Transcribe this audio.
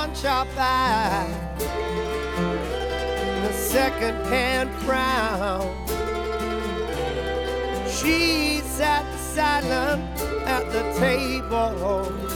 one sharp eye, and a second-hand frown. She sat silent at the table,